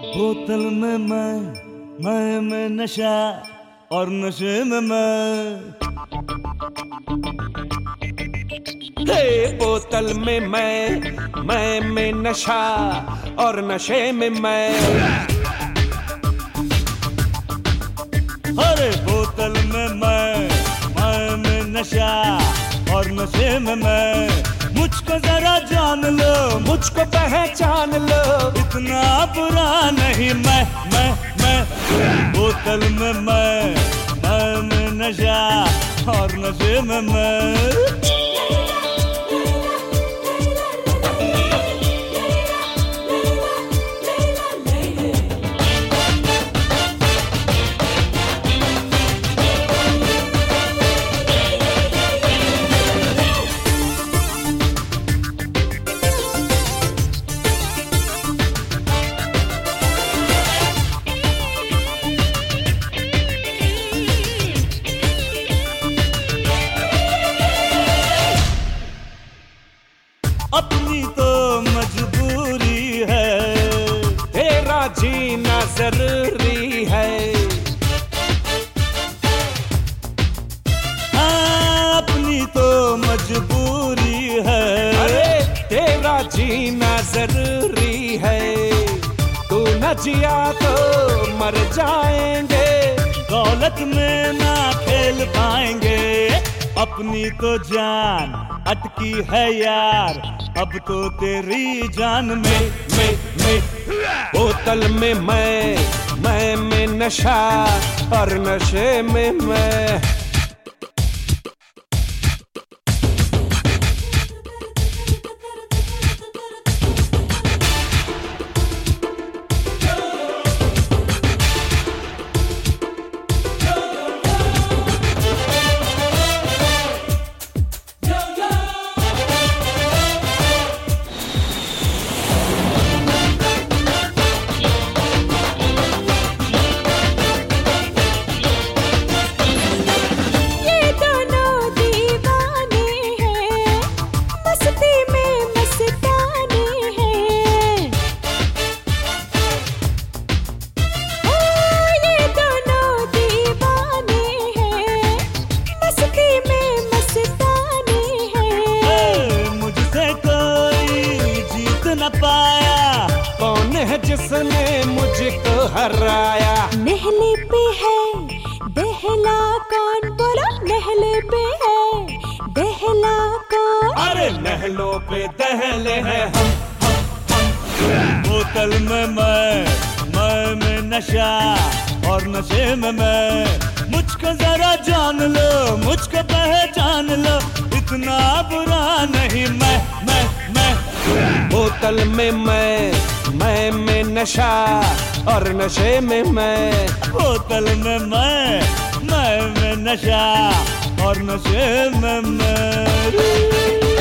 बोतल में मैं नशा और नशे में बोतल में मैं नशा और नशे में मैं। अरे बोतल में मैं नशा और नशे में मैं। मुझको जरा जान लो, मुझको पहचान लो, इतना बुरा नहीं मैं। बोतल में मैं नशा और नशे में मैं। अपनी तो मजबूरी है, तेरा जीना जरूरी है। हाँ, अपनी तो मजबूरी है। अरे तेरा जीना जरूरी है, तू न जिया तो मर जाएंगे, दौलत में ना खेल पाएंगे। अपनी तो जान अटकी है यार, अब तो तेरी जान में। बोतल में मैं नशा और नशे में मैं। पाया कौन है जिसने मुझको हराया। नहले पे है दहला कौन, बोलो नहले पे है दहला कौन। अरे नहलों पे दहले हैं हम। बोतल में मैं नशा और नशे में मैं। मुझको जरा जान लो, मुझको पहचान लो, इतना बुरा नहीं मैं। बोतल में मैं नशा और नशे में मैं। बोतल में मैं नशा और नशे में मैं।